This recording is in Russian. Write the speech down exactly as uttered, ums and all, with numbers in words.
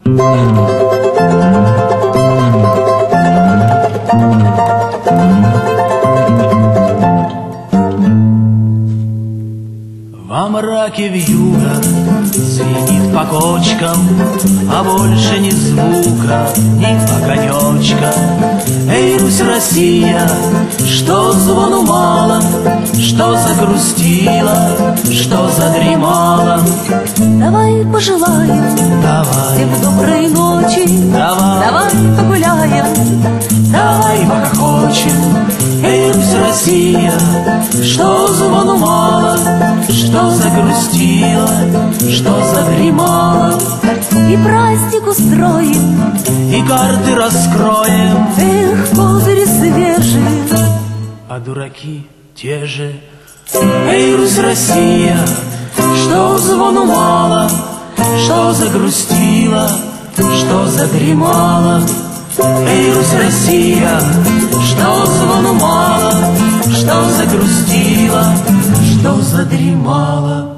Во мраке вьюга звенит по кочкам, а больше ни звука, ни огонечка. Эй, Русь, Россия, что звону мало, что загрустила, что задремала. Давай пожелаем Давай, всем доброй ночи, давай, давай погуляем, давай похохочем. Эй, Русь, Россия, что звону мало, что загрустила, что задремала. и праздник устроим, И карты раскроем, эх, козыри свежие, а дураки те же. Эй, Русь, Россия, что звону мало, что загрустила, что задремала. Эй, Русь, Россия, что звону мало, что загрустила, что задремала.